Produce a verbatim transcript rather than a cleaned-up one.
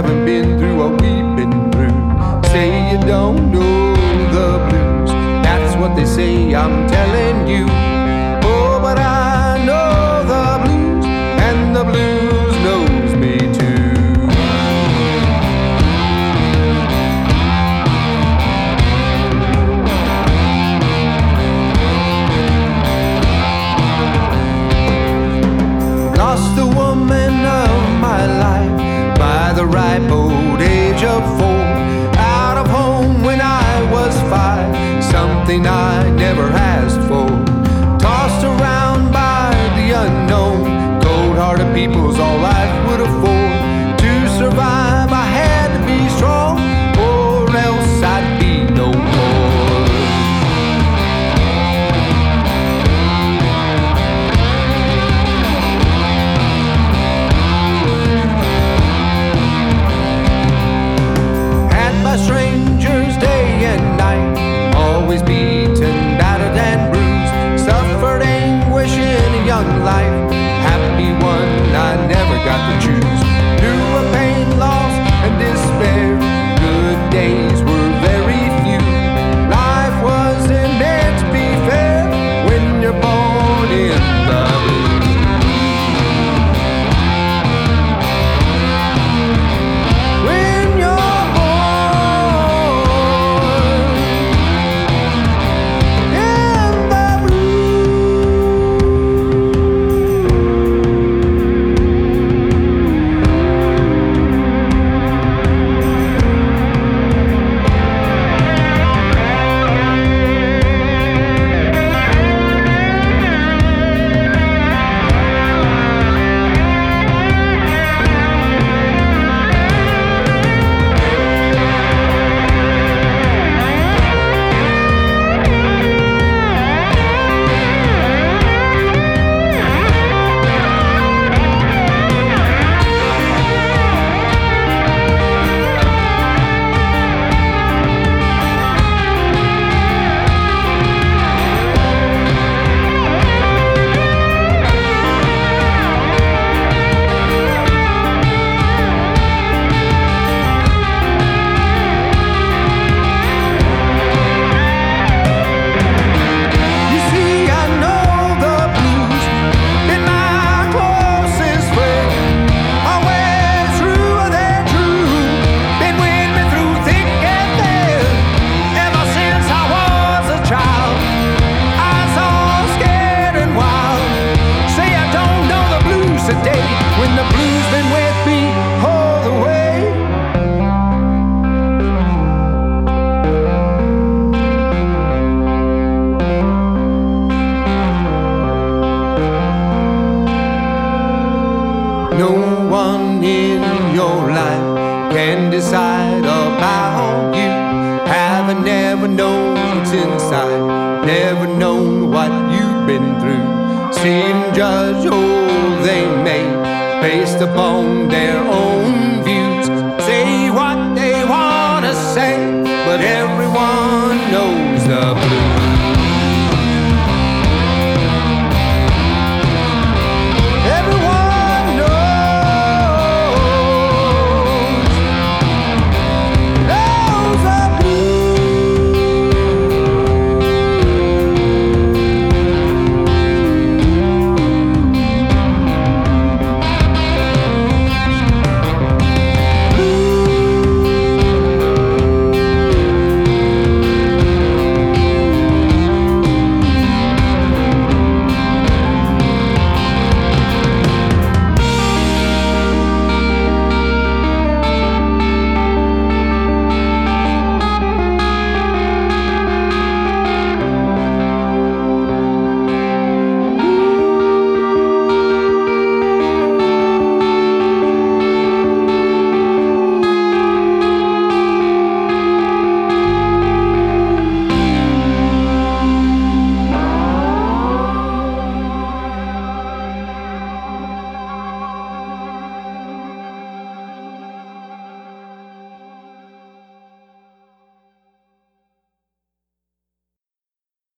haven't been through what we've been through. Say you don't know the blues, that's what they say, I'm telling you. Oh, but I know the blues, and the blues knows me too. Lost the woman of my life by the ripe old age of four. Out of home when I was five, something I never asked for. Tossed around by the unknown, cold-hearted people's all life would afford. To survive I had to be strong, or else I'd be no more. Had by strangers day and night, always beaten, battered and bruised, suffered anguish in a young life. Happy one I never got to choose. Knew of pain, loss, and despair. Good days were very few. Life wasn't meant to be fair when you're born in the blues. When you're born in the today, when the blues been with me all the way. No one in your life can decide about you. Haven't never known what's inside, never known what you've been through. See 'em judge all they may based upon their own